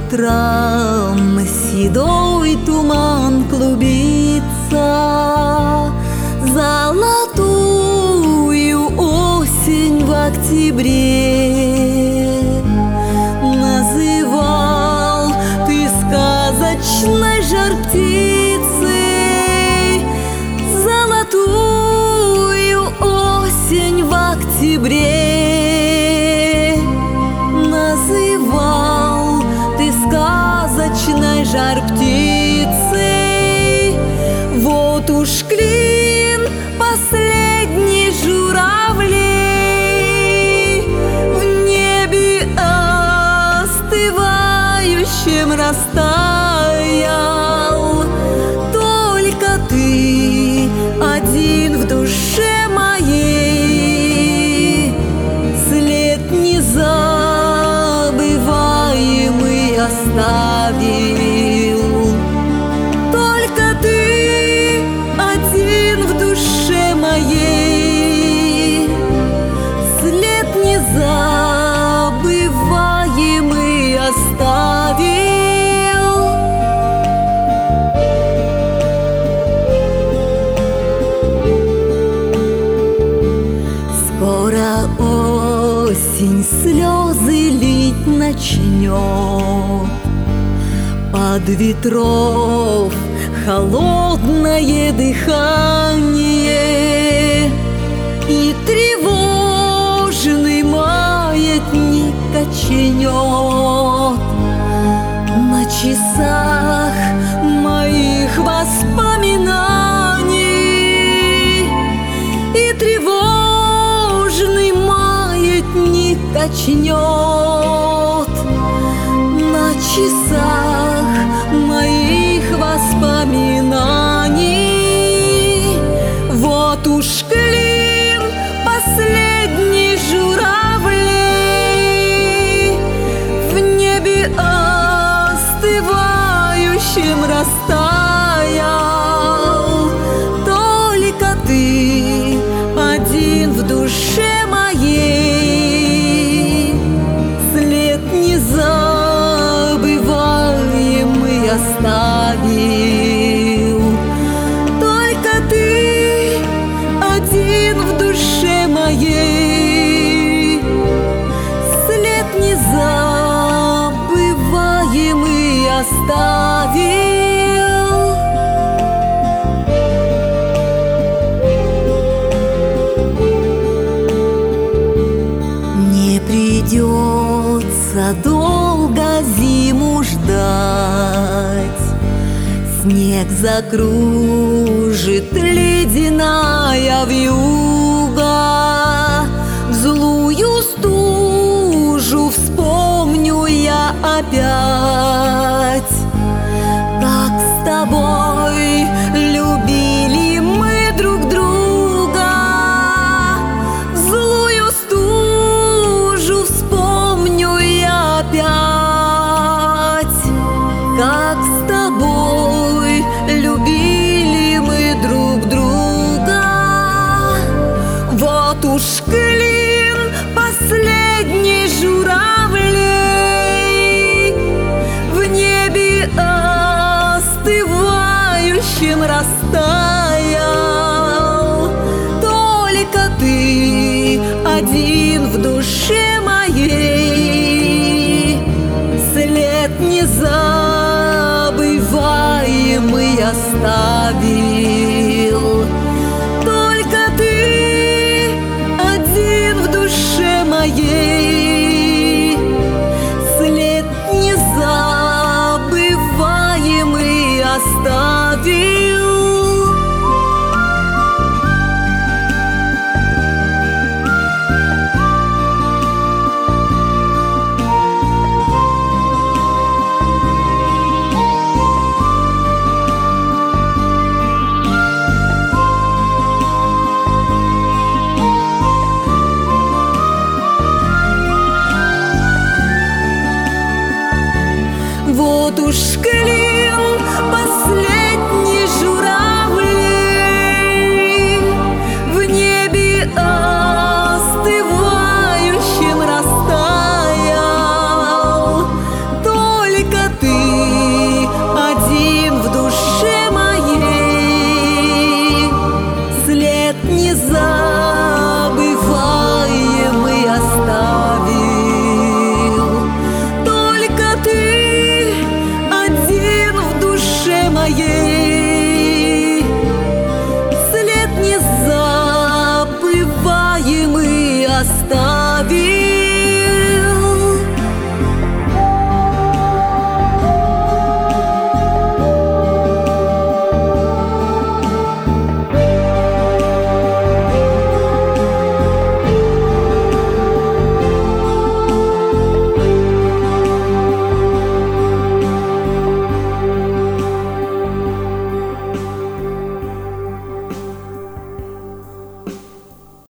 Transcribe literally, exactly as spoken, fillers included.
утром седой туман клубится, золотую осень в октябре. Называл ты сказочной жар-птицей золотую осень в октябре. Называл ты сказочной жар-птицей. Вот уж клин последний журавлей в небе остывающем растаял. Только ты один в душе моей, след незабываемый оставил. Только ты один в душе моей, след незабываемый оставил. Скоро осень слезы лить начнет, под ветров холодное дыхание, и тревожный маятник качнет на часах моих воспоминаний, и тревожный маятник качнет на часах моих воспоминаний. Вот уж клин последний журавлей в небе остывающем растаял. Только ты один в душе моей, след незабываемый оставил. Только ты один в душе моей, след незабываемый оставил. Не придется долго зиму ждать, снег закружит ледяная вьюга. Злую стужу вспомню я опять, как с тобой любили мы друг друга. Злую стужу вспомню я опять, как с тобой любили мы друг друга. Вот уж клин последний журавлей в небе остывающем растаял. Только ты один в душе моей, след незабываемый оставил. Только ты один в душе моей, след незабываемый оставил. незабываемый оставил.